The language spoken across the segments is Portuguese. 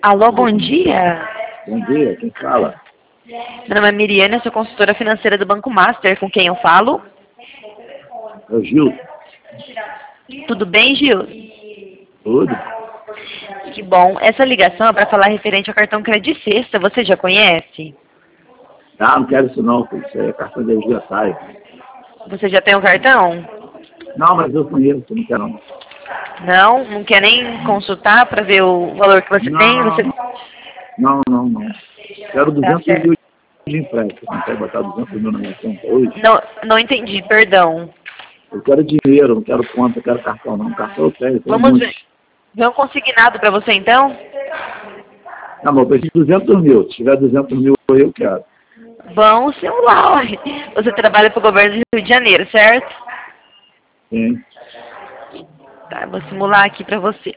Alô, bom dia. Bom dia, quem fala? Meu nome é Miriana, sou consultora financeira do Banco Master. Com quem eu falo? É o Gil. Tudo bem, Gil? Tudo? Que bom. Essa ligação é para falar referente ao cartão Crédito Sexta. Você já conhece? Ah, não quero isso não, filho. Isso é cartão de energia sai. Você já tem um cartão? Não, mas eu conheço, não quero não. Não? Não quer nem consultar para ver o valor que você tem? Você... Não. Quero Tá 200 certo. mil de empréstimo. Você consegue botar 200 mil na minha conta hoje? Não entendi, perdão. Eu quero dinheiro, não quero conta, eu quero cartão não. Cartão eu tenho Vamos ver. muitos. Vê um consignado para você, então? Não, mas eu preciso de 200 mil. Se tiver 200 mil aí, eu quero. Bom celular. Você trabalha para o governo do Rio de Janeiro, certo? Sim. Tá, eu vou simular aqui para você.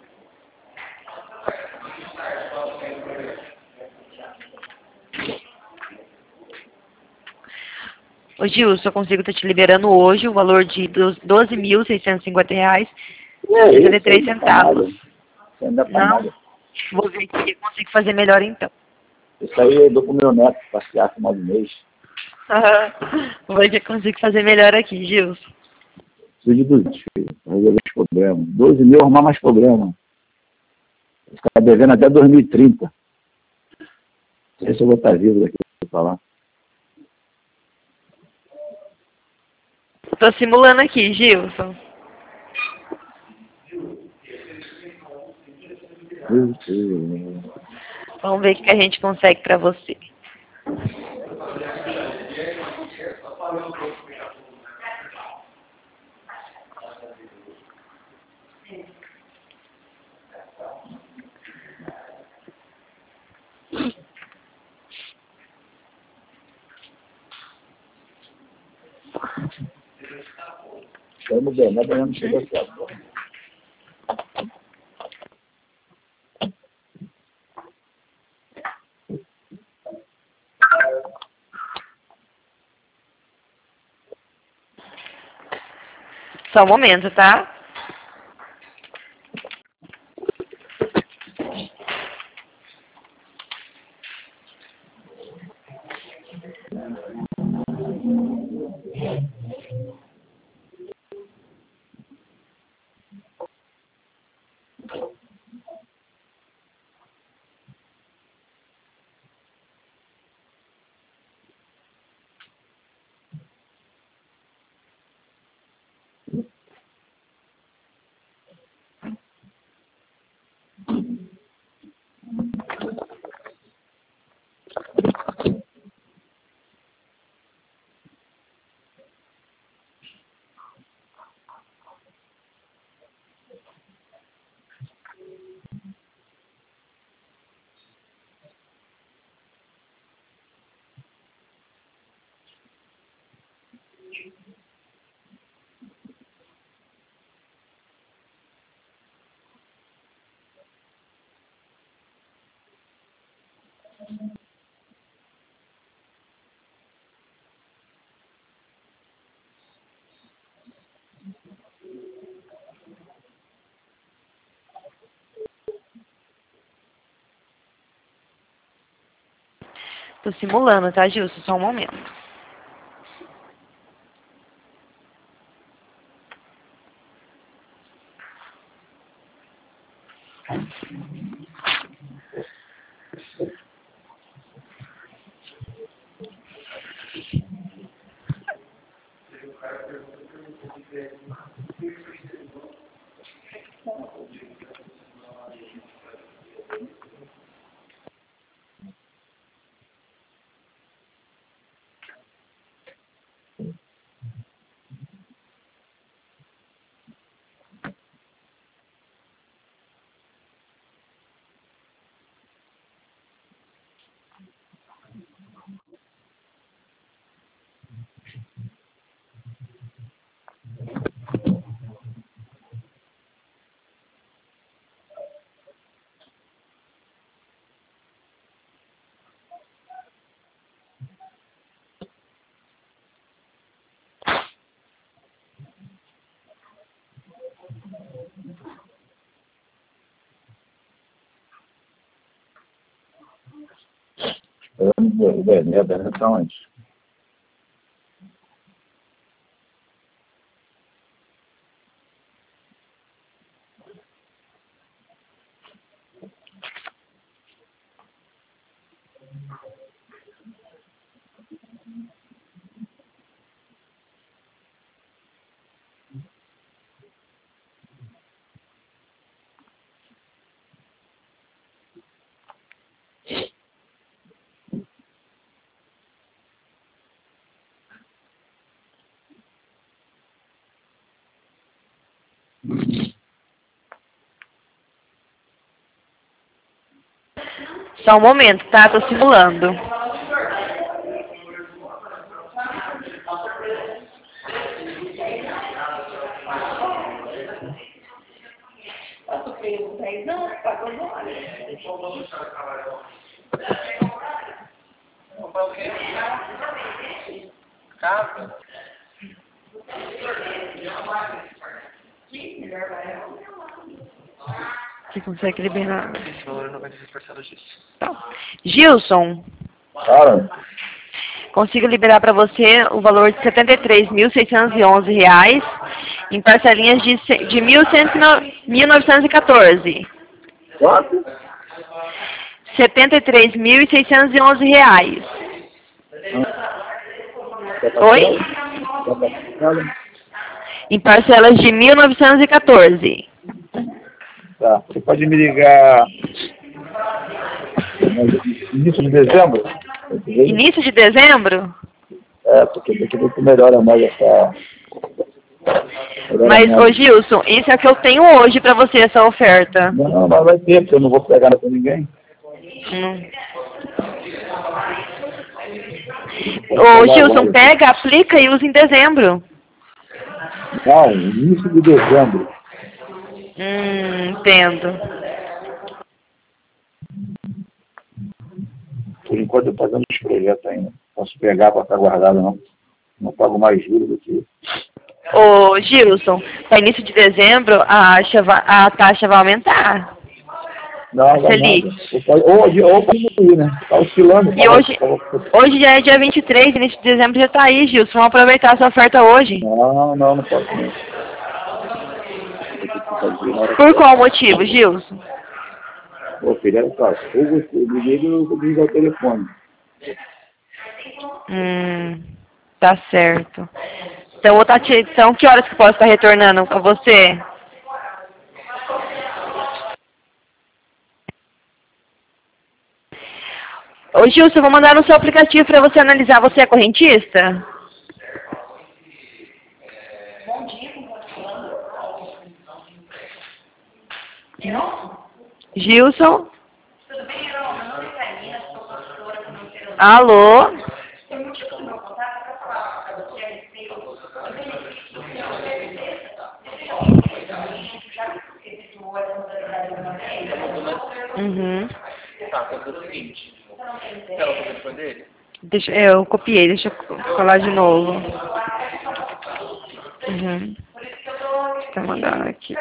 Ô Gilson, eu consigo estar te liberando hoje o valor de R$ 12.650 É e isso, 63 ainda tá nada. centavos. Isso ainda tá Não? nada. Vou ver se eu consigo fazer melhor então. Isso aí eu dou pro meu neto passear com 9 meses. Vou ver se eu consigo fazer melhor aqui, Gilson. Preciso de 200, filho, para resolver os problemas. 12 mil, arrumar mais problema. Vou ficar devendo até 2030. Não sei se eu vou estar vivo daqui para lá. Tô simulando aqui, Gilson. Vamos ver o que a gente consegue pra você. Estamos bem, mas não chegou certo. Só um momento, tá? Tô simulando, tá, Gilson? Só um momento. O Bené tá onde? Só um momento, tá? Tô simulando. Você consegue liberar? Tá. Gilson, Fala. consigo liberar para você o valor de R$ 73.611 em parcelinhas de 1.914. Quanto? R$ 73.611. Oi? Em parcelas de 1.914. Tá. Você pode me ligar no início de dezembro? Início de dezembro? É, porque daqui a pouco melhora mais essa... Mas, ô Gilson, isso é o que eu tenho hoje para você, essa oferta. Não, mas vai ter, porque eu não vou pegar nada com ninguém. Ô Gilson, pega, aplica e usa em dezembro. Não, início de dezembro. Entendo. Por enquanto eu estou fazendo os projetos ainda. Posso pegar para estar guardado, não. Não pago mais juros do que... Ô Gilson, para início de dezembro a taxa vai aumentar. Não, vai nada. Ou diminuir, né? Está oscilando. E hoje já é dia 23, início de dezembro já está aí, Gilson. Vamos aproveitar essa oferta hoje. Não posso não. Por qual motivo, Gilson? Ô, filho, olha só. Ou você me liga ou eu vou ligar o telefone. Tá certo. Então, então, que horas que eu posso estar retornando com você? Ô Gilson, eu vou mandar no seu aplicativo para você analisar. Você é correntista? Gilson? Alô? Tá, fazer o seguinte. Quer o telefone dele? Eu copiei, deixa eu falar de novo. Tá mandando aqui.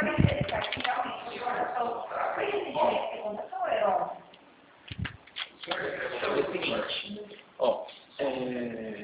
É o seguinte. Ó,